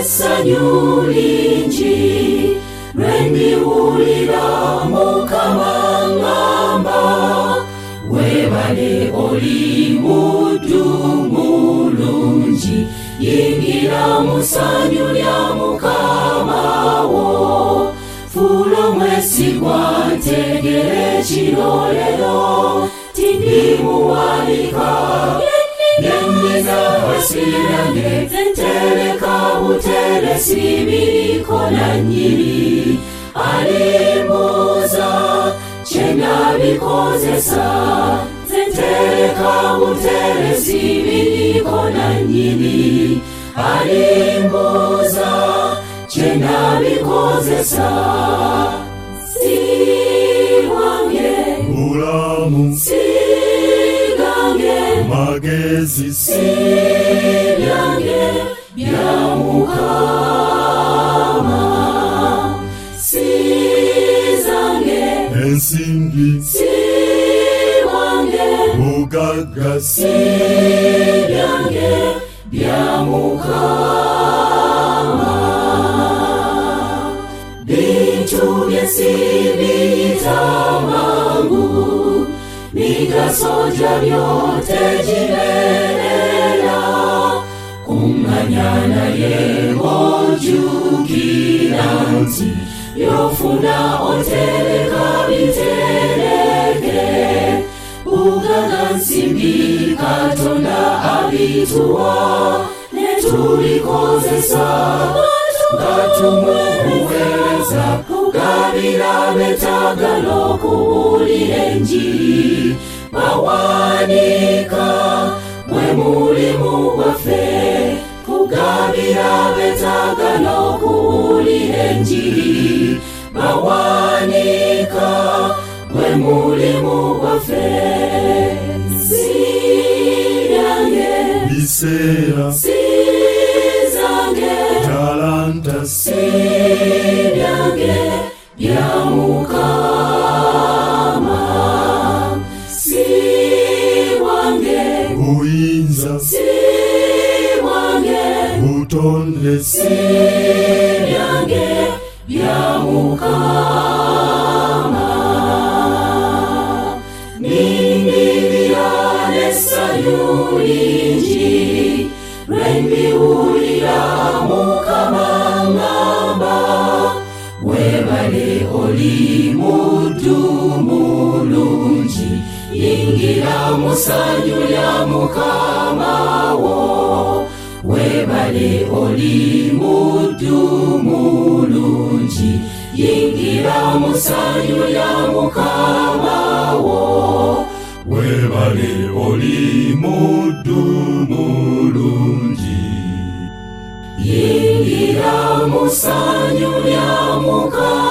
essanyu lingi lwendiwulira Mukama ng'amba weebale oli muddu mulungi yingira mu ssanyu lya Mukama wo fuula omwesigwa ntegera ekirolero tindimuwanika Nyenyiza wasirange tereka buteresi biriko na nyiri alimbuza kyenabikozesa tereka buteresi biriko na nyiri alimbuza kyenabikozesa siwange bulamu magezi sibyange bya Mukama sizange ensimbi siwange bugagga sibyange bya Mukama bintu byesibitamangu migaso gyabyo tegibeerera kuŋŋanya naye ng'ojjukira nti by'ofuna otereka bitereke bugaga nsimbi Katonda abituwa ne tubikozesa nga tumuweereza kugabira beetagala okuwulira enjiri bawanika bwe mulimu gwaffe kugabira beetagala okuwulira enjiri bawanika bwe mulimu gwaffe sibyange biseera sizange talanta sibyange bya Mukama siwange buyinza siwange butonde sibyange bya Mukama ningirira n'essanyu lingi lwendiwulira Mukama ng'amba weebale oli muddu mulungi yingira mu ssanyu lya Mukama wo weebale oli muddu mulungi yingira mu ssanyu lya Mukama wo weebale oli muddu mulungi yingira mu ssanyu lya Mukama